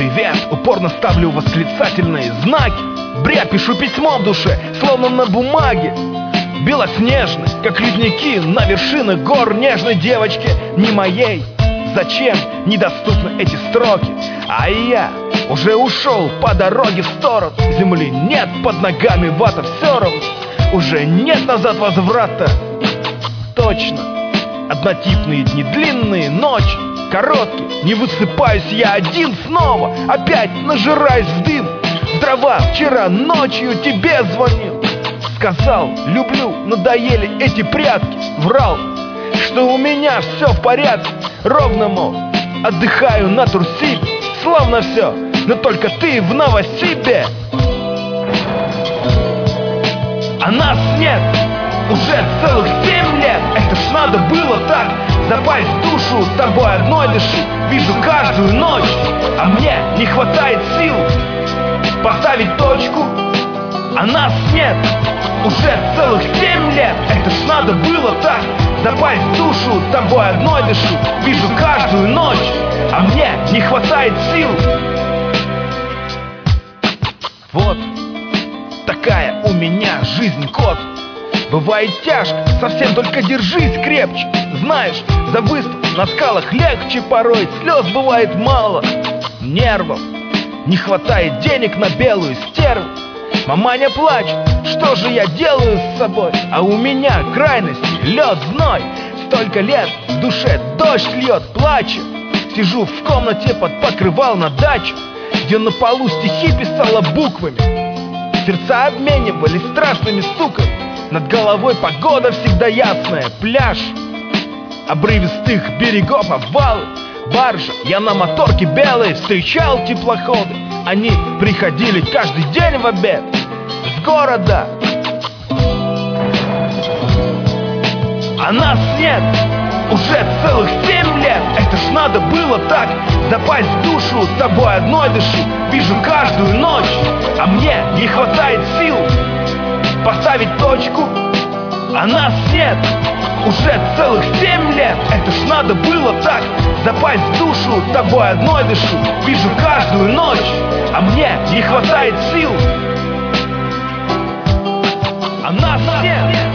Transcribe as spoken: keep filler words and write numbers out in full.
привет, упорно ставлю восклицательные знаки. Бред, пишу письмо в душе, словно на бумаге. Белоснежны, как ледники на вершинах гор нежной девочки, не моей. Зачем недоступны эти строки? А я уже ушел по дороге в сторону. Земли нет под ногами, вата все равно. Уже нет назад возврата. Точно. Однотипные дни, длинные ночи, короткие. Не высыпаюсь я один снова. Опять нажираюсь в дым. В дрова вчера ночью тебе звонил. Сказал, люблю, надоели эти прятки. Врал, что у меня все в порядке. Ровно, мол, отдыхаю на Турсибе. Славно все, но только ты в Новосибе. А нас нет уже целых семь лет. Это ж надо было так запасть в душу, тобой одной дышу. Вижу каждую ночь, а мне не хватает сил поставить точку. А нас нет уже целых семь лет. Это ж надо было так запасть в душу, тобой одной дышу. Вижу каждую ночь, а мне не хватает сил. Вот такая у меня жизнь, кот. Бывает тяжко, совсем только держись крепче. Знаешь, за выступ на скалах легче порой. Слез бывает мало, нервов не хватает, денег на белую стерву. Маманя плачет, что же я делаю с собой? А у меня крайности, лед, зной. Столько лет в душе дождь льет, плачу. Сижу в комнате под покрывал на даче, где на полу стихи писала буквами. Сердца обменивались страшными стуками. Над головой погода всегда ясная. Пляж обрывистых берегов, обвалы, баржа. Я на моторке белой встречал теплоходы. Они приходили каждый день в обед с города. А нас нет уже целых семь лет. Это ж надо было так запасть в душу, тобой одной дышу. Вижу каждую ночь, а мне не хватает сил поставить точку. А нас нет уже целых семь лет. Это ж надо было так запасть в душу, тобой одной дышу. Вижу каждую ночь, а мне не хватает сил. А нас нет.